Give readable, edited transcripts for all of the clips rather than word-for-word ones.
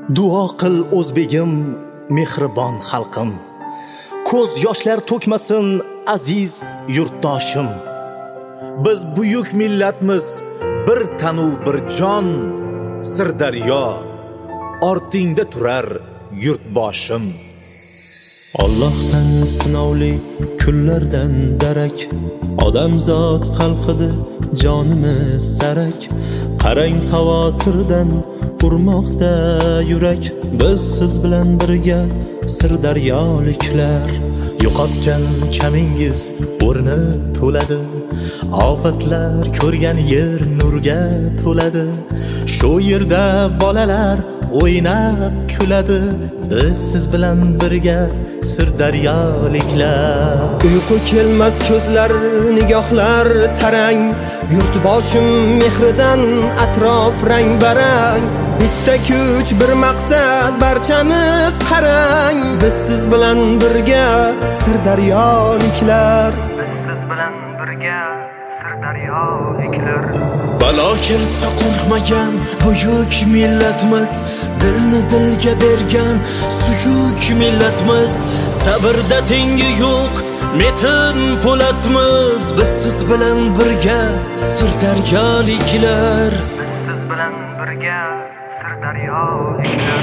Duo qil o'zbegim, mehribon xalqim. Ko'z yoshlar to'kmasin aziz yurtdoshim. Biz buyuk millatmiz, bir tanu bir jon. Sirdaryo ortingda turar yurtboshim. Allohdan sinovli kunlardan darak, odamzod qalqidi jonimiz sarak. Qarang xavotirdan urmoqda yurak, biz siz bilan birga sirdaryoliklar. Yo'qotgan kamingiz o'rni to'ladi, ofatlar ko'rgan yer nurga to'ladi. Shu yerda bolalar o'ynab kuladi, biz siz bilan birga sirdaryoliklar. Uyqu kelmas ko'zlar, nigohlar tarang, yurtboshim mehridan atrof rang barang. Bitta kuch, bir maqsad, barchamiz qarang, biz siz bilan birga sirdaryoliklar. Biz siz bilan birga sirdaryoliklar. Balo kelsa qo'rqmagan buyuk millatmiz, dilni dilga bergan suyuk millatmiz. Sabrda tengi yo'q metin po'latmiz, biz siz bilan birga sirdaryoliklar. Biz siz bilan birga sirdaryoliklar.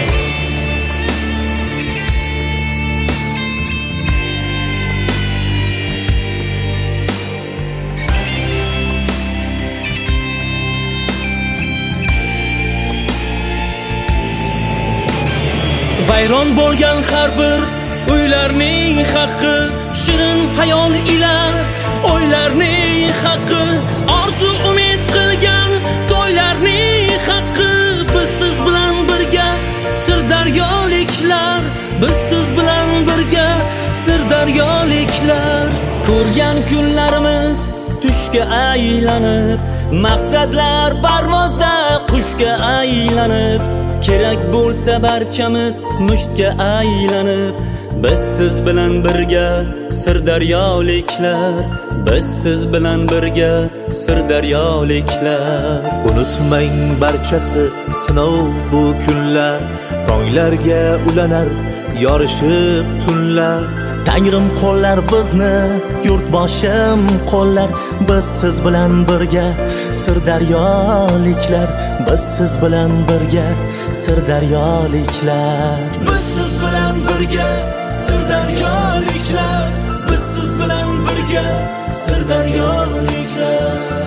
Vayron bo'lgan har bir uylarning haqqi, shirin hayol ila o'ylarning haqqi, orzu umid qilgan to'ylarning haqqi. Biz siz bilan birga sirdaryoliklar, biz siz bilan birga sirdaryoliklar. Ko'rgan kunlarimiz tushga aylanib, maqsadlar parvozda qushga aylanib, kerak bo'lsa barchamiz mushtga aylanib, biz siz bilan birga sirdaryoliklar, biz siz bilan birga sirdaryoliklar. Unutmang barchasi sinov bu kunlar, tonglarga ulanar yorishib tunlar. Tangrim qo'llar bizni, yurtboshim qo'llar, biz siz bilan birga sirdaryoliklar, biz siz bilan birga sirdaryoliklar. Biz siz bilan birga sirdaryoliklar, biz siz bilan birga sirdaryoliklar.